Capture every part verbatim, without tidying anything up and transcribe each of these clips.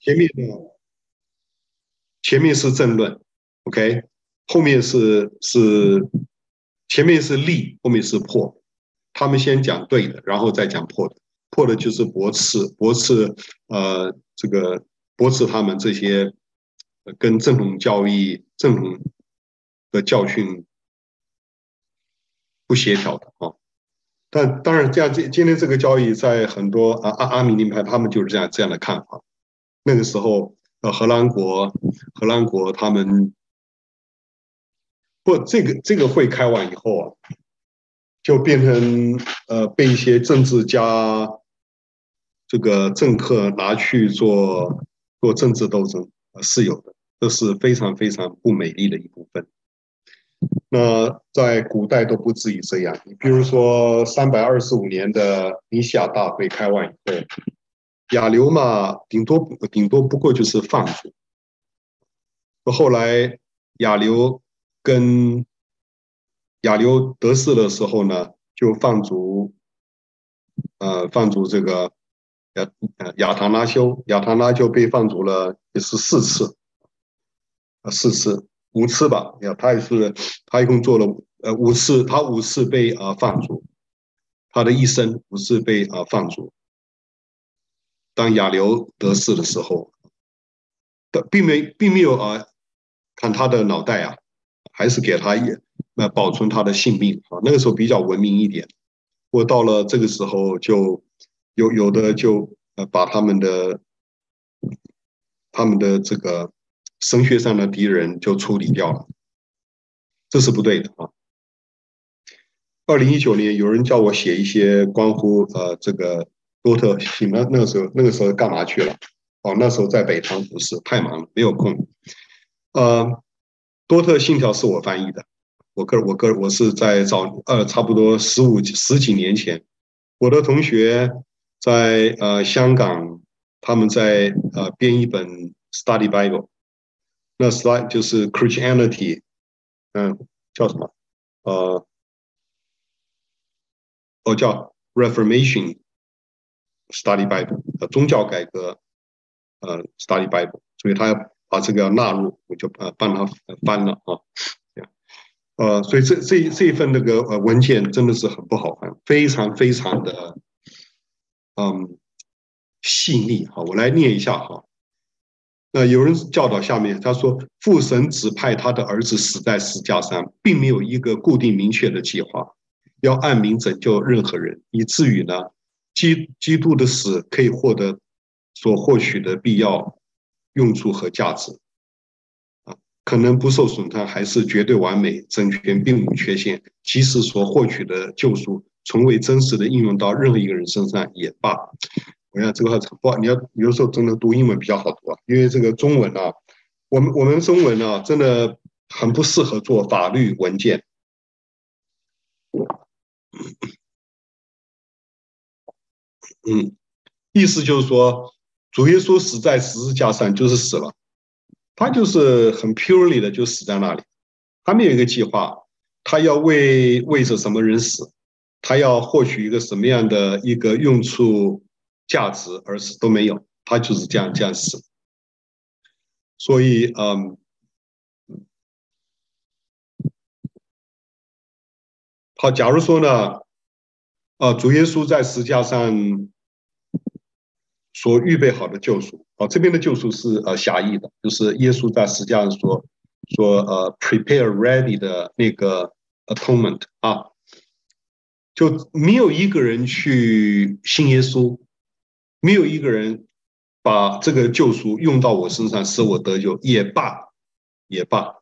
前面呢，前面是政论，OK，后面是是前面是立，后面是破。他们先讲对的，然后再讲破的。破的就是驳斥，驳斥呃这个驳斥他们这些跟正统教义、正统的教训不协调的啊。但当然，这样今今天这个交易在很多啊阿阿米尼派他们就是这样这样的看法。那个时候，呃，荷兰国荷兰国他们不这个这个会开完以后啊，就变成呃被一些政治家这个政客拿去做做政治斗争，呃是有的，这是非常非常不美丽的一部分。那在古代都不至于这样，你比如说三百二十五年的尼西亚大会开完以后，亚流嘛，顶多顶多不过就是放逐。后来亚流跟亚流得势的时候呢，就放逐呃放逐这个亚呃亚唐拉修，亚唐拉就被放逐了也是四次，呃四次五次吧，他也是他一共做了呃五次，他五次被啊、呃、放逐，他的一生五次被啊、呃、放逐。当亚流得势的时候，并没并没有啊砍他的脑袋啊，还是给他也呃保存他的性命啊。那个时候比较文明一点，我到了这个时候就有有的就呃把他们的他们的这个神学上的敌人就处理掉了，这是不对的啊。二零一九年有人叫我写一些关乎呃这个多特信，那那个时候那个时候干嘛去了？哦，那时候在北堂服侍，太忙了，没有空。呃，多特信条是我翻译的，我个我个我是在早呃差不多十五十几年前，我的同学在呃香港，他们在呃编一本 Study Bible， 那 Study 就是 Christianity， 嗯，叫什么？呃，哦叫 Reformation Study Bible， 呃宗教改革呃 Study Bible， 所以他要把这个要纳入，我就呃帮他翻了啊。呃，所以这这这一份那个呃文件真的是很不好翻，非常非常的嗯细腻。好，我来念一下哈。那有人教导下面，他说父神指派他的儿子死在十架上，并没有一个固定明确的计划，要按名拯救任何人，以至于呢，基基督的死可以获得所获取的必要用处和价值。可能不受损害，还是绝对完美，整全并无缺陷。即使所获取的救赎从未真实的应用到任何一个人身上也罢。我想这个话不，你要有时候真的读英文比较好读啊，因为这个中文啊，我们我们中文啊，真的很不适合做法律文件。嗯，意思就是说，主耶稣死在十字架上就是死了，他就是很 purely 的就死在那里。他没有一个计划，他要为为着什么人死，他要获取一个什么样的一个用处、价值而死都没有，他就是这样这样死。所以，嗯，好，假如说呢，呃，主耶稣在十字架上所预备好的救赎，哦，这边的救赎是呃狭义的，就是耶稣在十字架上所说呃 prepare ready 的那个 atonement 啊，就没有一个人去信耶稣，没有一个人把这个救赎用到我身上，使我得救，也罢，也罢。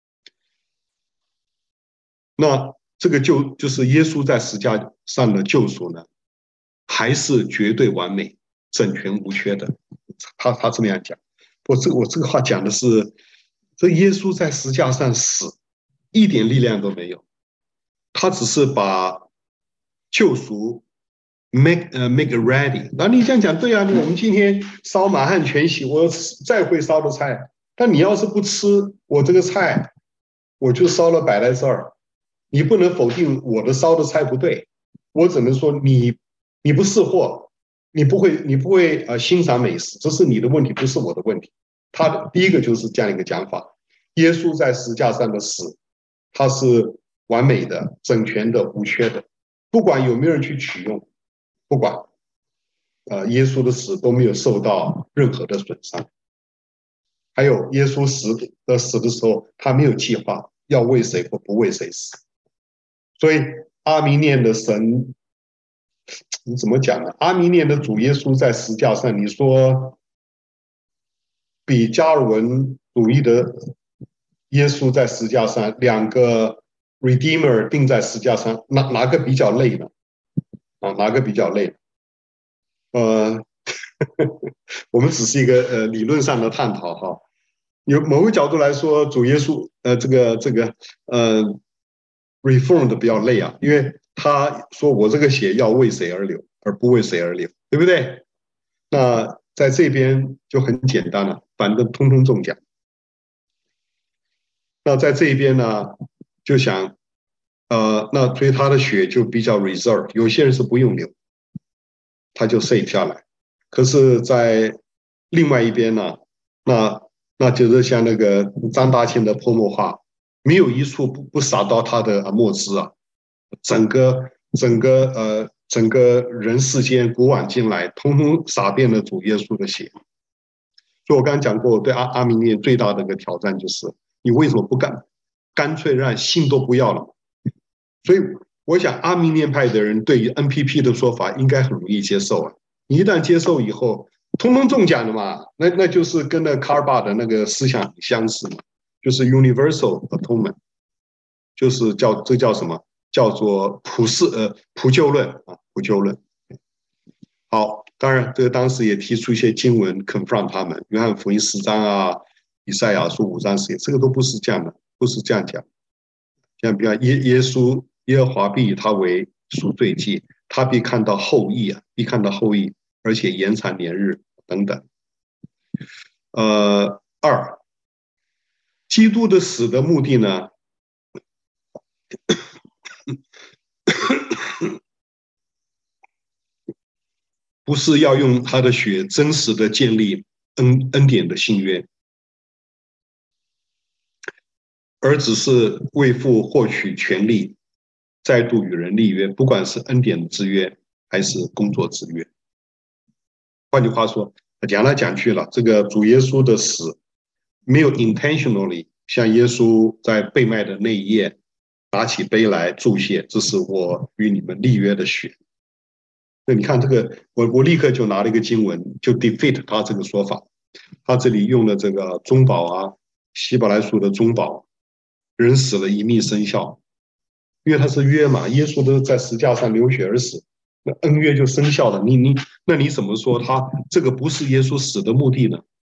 那这个救就是耶稣在十字架上的救赎呢，还是绝对完美、整全无缺的。他他这么样讲，我这个我这个话讲的是，这耶稣在十字架上死，一点力量都没有，他只是把救赎 make 呃 make it ready。那你这样讲对啊，我们今天烧满汉全席，我再会烧的菜，但你要是不吃我这个菜，我就烧了摆在这儿，你不能否定我的烧的菜不对，我只能说你你不识货， 你不会你不会呃欣赏美食，这是你的问题，不是我的问题。他的第一个就是这样一个讲法：耶稣在十字架上的死，他是完美的、整全的、无缺的，不管有没有人去取用，不管呃耶稣的死都没有受到任何的损伤。还有耶稣死的死的时候，他没有计划要为谁或不为谁死，所以阿弥念的神。你怎么讲呢？阿弥念的主耶稣在十字架上，你说比加尔文主义的耶稣在十字架上，两个 Redeemer 钉在十字架上，哪哪个比较累呢？啊，哪个比较累？呃，我们只是一个呃理论上的探讨哈。有某个角度来说，主耶稣呃这个这个呃 reform 的比较累啊，因为他说我这个血要为谁而流，而不为谁而流，对不对？那在这边就很简单了，反正通通中奖。那在这边呢，就想，呃，那所以他的血就比较 reserve， 有些人是不用流，他就 save 下来。可是，在另外一边呢，那那就是像那个张大千的泼墨画，没有一处不不洒到他的墨汁啊，整个整个呃整个人世间古往今来，通通洒遍了主耶稣的血。所以我刚刚讲过，对阿阿弥念最大的一个挑战就是，你为什么不干干脆让信都不要了？所以我想，阿弥念派的人对于 N P P 的说法应该很容易接受啊。你一旦接受以后，通通中奖了嘛，那那就是跟那卡尔巴的那个思想很相似嘛，就是 universal atonement， 就是叫这叫什么？叫做普世呃普救论啊，普救论。好，当然这个当时也提出一些经文 confront 他们，约翰福音十章啊，以赛亚书五章十节，这个都不是这样的，不是这样讲。像比如耶耶稣耶和华必以他为赎罪祭，他必看到后裔啊，必看到后裔，而且延长年日等等。呃，二，基督的死的目的呢，不是要用他的血真实的建立恩恩典的信约，而只是为父获取权利，再度与人立约，不管是恩典之约还是工作之约。换句话说，讲来讲去了，这个主耶稣的死没有 intentionally 像耶稣在被卖的那一夜拿起杯来注谢，这是我与你们立约的血。那你看这个，我我立刻就拿了一个经文，就 defeat 他这个说法。他这里用的这个中保啊，希伯来书的中保，人死了一命生效，因为他是约嘛，耶稣都在十字架上流血而死，那恩约就生效了。你你那你怎么说他这个不是耶稣死的目的呢？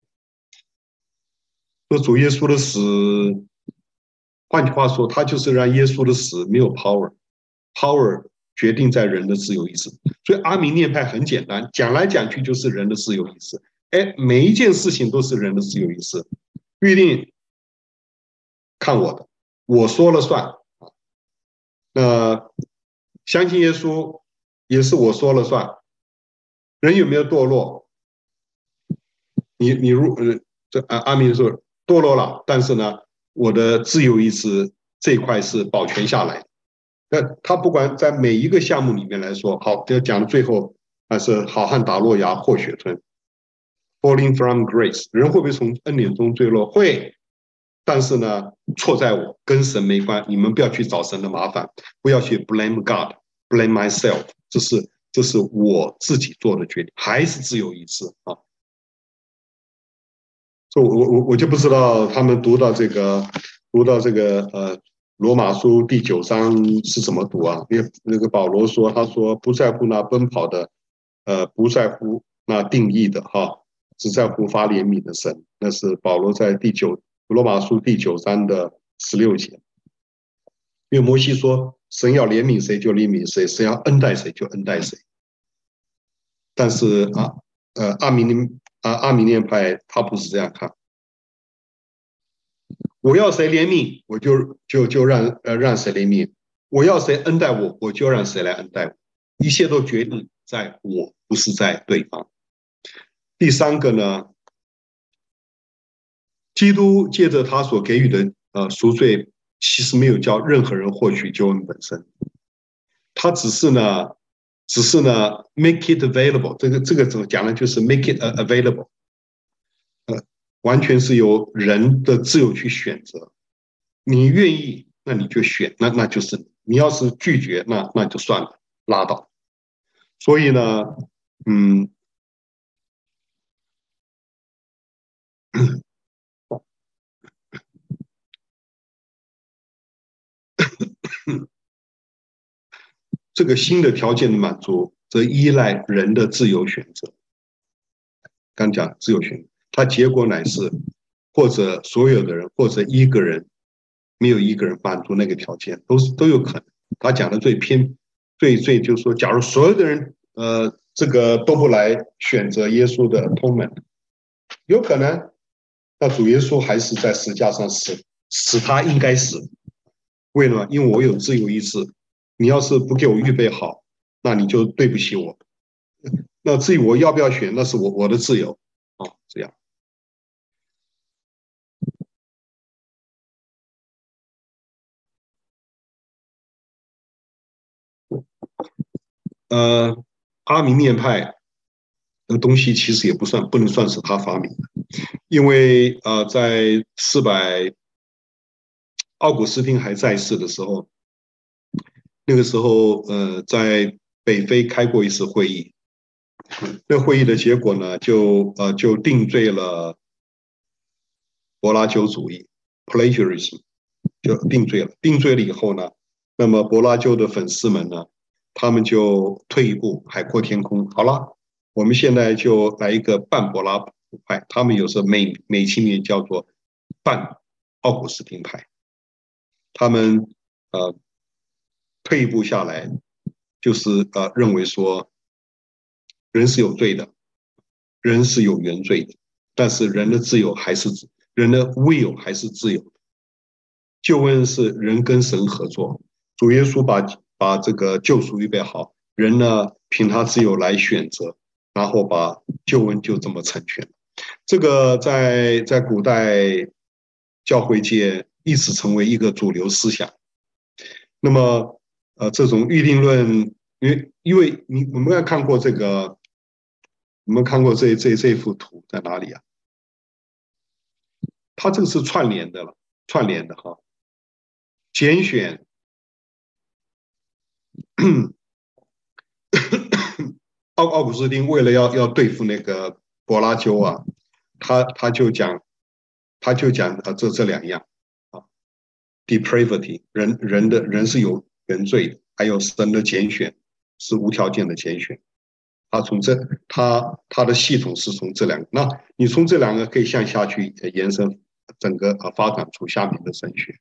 说主耶稣的死，换句话说，他就是让耶稣的死没有 power，power 决定在人的自由意志。所以阿弥念派很简单，讲来讲去就是人的自由意志。哎，每一件事情都是人的自由意志，不一定看我的，我说了算。那相信耶稣也是我说了算。人有没有堕落？你你如呃这阿阿弥说堕落了，但是呢，我的自由意志这一块是保全下来的。那他不管在每一个项目里面来说，好，就讲到最后，还是好汉打落牙破血吞 ，falling from grace， 人会不会从恩典中坠落？会，但是呢，错在我，跟神没关，你们不要去找神的麻烦，不要去 blame God，blame myself， 这是这是我自己做的决定，还是自由意志啊？所以我我我就不知道他们读到这个读到这个呃罗马书第九章是怎么读啊？因为那个保罗说，他说不在乎那奔跑的，呃，不在乎那定义的哈，只在乎发怜悯的神。那是保罗在第九罗马书第九章的十六节。因为摩西说，神要怜悯谁就怜悯谁，神要恩待谁就恩待谁。但是啊，呃，阿弥念啊阿弥念派他不是这样看。我要谁怜悯，我就就就让呃让谁怜悯；我要谁恩待我，我就让谁来恩待我。一切都决定在我， 不是在对方。第三个呢，基督借着他所给予的呃赎罪，其实没有叫任何人获取救恩本身，他只是呢，只是呢 make it available， 这个这个怎么讲呢？就是 make it available， 呃，完全是由人的自由去选择。你愿意，那你就选，那那就是你。你要是拒绝，那那就算了，拉倒。所以呢，嗯。这个新的条件的满足，则依赖人的自由选择。刚讲自由选择，它结果乃是，或者所有的人，或者一个人，没有一个人满足那个条件，都是都有可能。他讲的最偏，最最就是说，假如所有的人，呃，这个都不来选择耶稣的 atonement， 有可能，那主耶稣还是在十字架上死，死他应该死。为什么？因为我有自由意志，你要是不给我预备好，那你就对不起我。那至于我要不要选，那是我我的自由啊，这样。呃，阿明念派的东西其实也不算不能算是他发明的，因为呃，在四百奥古斯丁还在世的时候，那个时候呃，在北非开过一次会议，那会议的结果呢，就呃就定罪了柏拉修主义 （plagiarism），就定罪了。定罪了以后呢，那么柏拉修的粉丝们呢，他们就退一步，海阔天空。好了，我们现在就来一个半柏拉派，他们有时候美美其名叫做半奥古斯丁派。他们呃退一步下来，就是呃认为说，人是有罪的，人是有原罪的，但是人的自由还是人的 will 还是自由的。救恩是人跟神合作，主耶稣把把这个救赎预备好，人呢凭他自由来选择，然后把救恩就这么成全。这个在在古代教会界一直成为一个主流思想。那么呃，这种预定论，因为因为你我们要看过这个，我们看过这这这幅图在哪里啊？它这个是串联的了，串联的哈。拣选奥奥古斯丁为了要要对付那个柏拉修啊，他他就讲，他就讲啊这这两样啊，depravity 人人的人是有原罪的，还有神的拣选是无条件的拣选。他从这他他的系统是从这两个，那你从这两个可以向下去延伸，整个啊发展出下面的神学。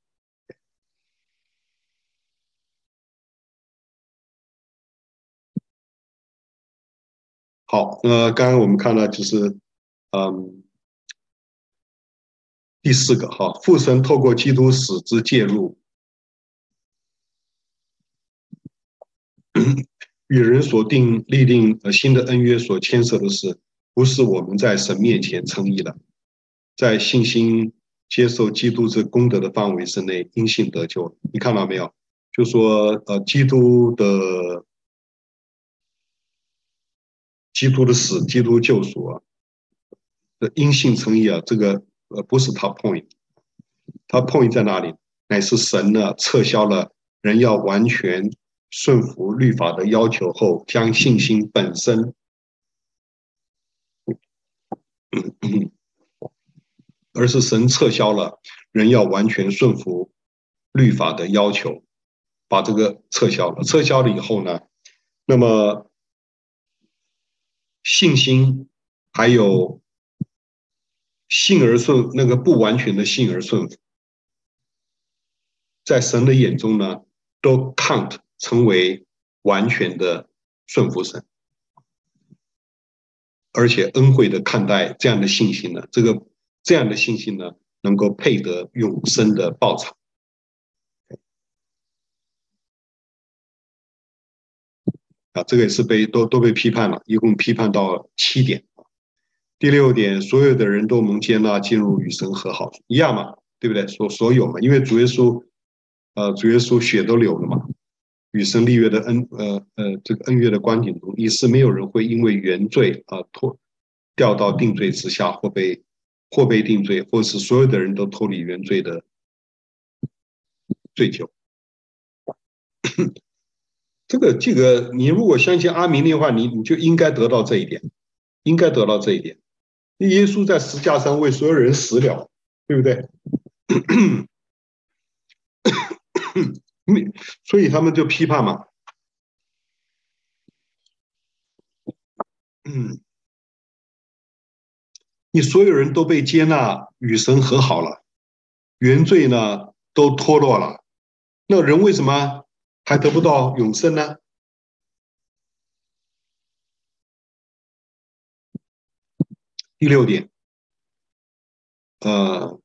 好，呃，刚刚我们看到就是，嗯，第四个哈，父神透过基督死之介入，与人所定立定呃新的恩约所牵涉的是，不是我们在神面前称义了，在信心接受基督这功德的范围之内，因信得救。你看到没有？就说呃，基督的基督的死，基督救赎啊，的因信称义啊，这个呃不是他 point，他 point 在哪里？乃是神呢撤销了人要完全顺服律法的要求后，将信心本身，而是神撤销了人要完全顺服律法的要求，把这个撤销了。撤销了以后呢，那么信心还有信而顺那个不完全的信而顺服，在神的眼中呢，都 count 成为完全的顺服神。而且恩惠的看待这样的信心呢，这个这样的信心呢，能够配得永生的报偿。 啊，这个也是被都都被批判了，一共批判到七点。第六点，所有的人都蒙接纳进入与神和好，一样嘛，对不对？所所有嘛，因为主耶稣，呃，主耶稣血都流了嘛，与神立约的恩，呃呃，这个恩约的观点中，也是没有人会因为原罪啊脱掉到定罪之下，或被或被定罪，或是所有的人都脱离原罪的罪疚。这个这个，你如果相信阿明的话，你你就应该得到这一点，应该得到这一点。耶稣在十架上为所有人死了，对不对？所以他们就批判嘛，嗯，你所有人都被接纳，与神和好了，原罪呢都脱落了，那人为什么还得不到永生呢？第六点，呃，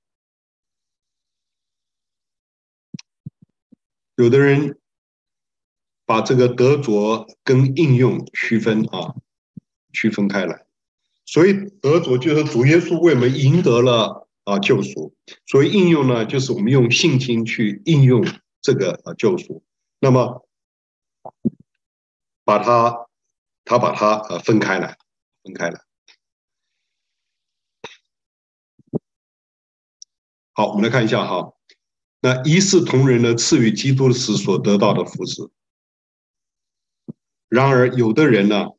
有的人把这个得着跟应用区分啊，区分开来。所以得着就是主耶稣为我们赢得了啊救赎，所以应用呢，就是我们用信心去应用这个啊救赎。那么把它，他把它呃分开来，分开来。好，我们来看一下哈，那一视同仁的赐予基督时所得到的福祉。然而，有的人呢，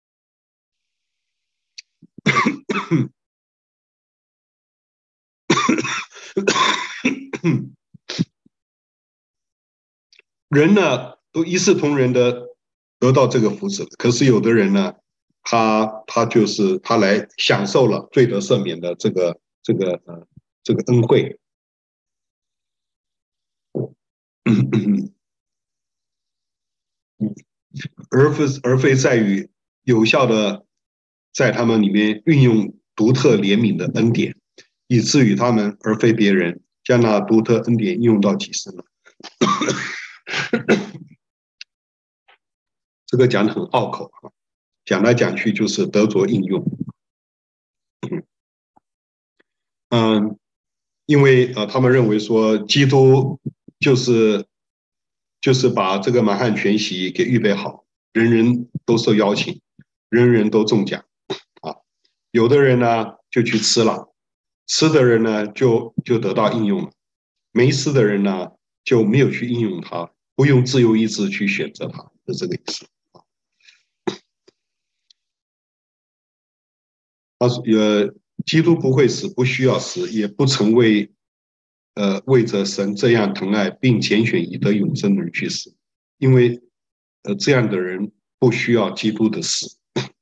人呢都一视同仁的得到这个福祉，可是有的人呢，他他就是他来享受了罪得赦免的这个这个呃这个恩惠，而非而非在于有效的在他们里面运用独特怜悯的恩典，以至于他们而非别人将那独特恩典应用到己身了。这个讲的很拗口啊，讲来讲去就是得着应用。嗯，因为呃，他们认为说基督就是就是把这个满汉全席给预备好，人人都受邀请，人人都中奖啊。有的人呢就去吃了，吃的人呢就就得到应用了，没吃的人呢就没有去应用它，不用自由意志去选择它，是这个意思。他说呃，基督不会死，不需要死，也不曾为呃为着神这样疼爱并拣选以得永生的人去死，因为呃这样的人不需要基督的死。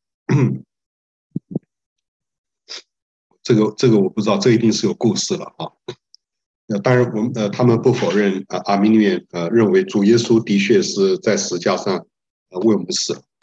这个这个我不知道，这一定是有故事了啊。那当然，我们呃他们不否认啊，阿明念呃认为主耶稣的确是在十架上呃为我们死了。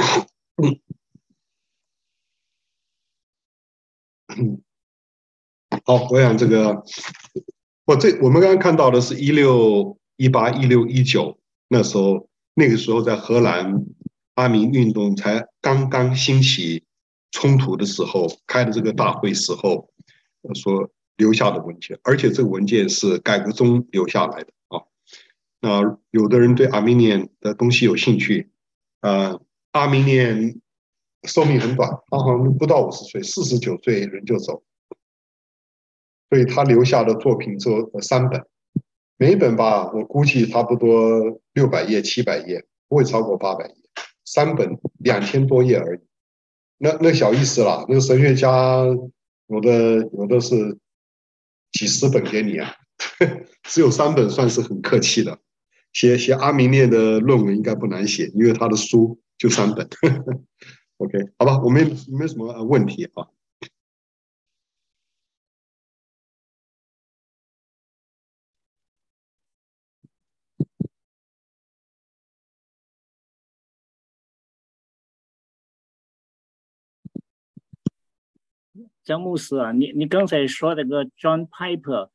好，我想这个，我这我们刚刚看到的是一六一八、一六一九那时候，那个时候在荷兰阿明运动才刚刚兴起冲突的时候，开的这个大会时候所留下的文件，而且这个文件是改革中留下来的啊。那有的人对阿明念的东西有兴趣，呃，阿明念寿命很短，他好像不到五十岁，四十九岁人就走。所以他留下的作品只有三本，每一本吧，我估计差不多六百页、七百页，不会超过八百页，三本两千多页而已。那那小意思啦，那个神学家有的有的是几十本给你啊，只有三本算是很客气的。写写阿明念的论文应该不难写，因为他的书就三本。OK，好吧，我没没什么问题啊。 张牧师啊，你你刚才说那个 John Piper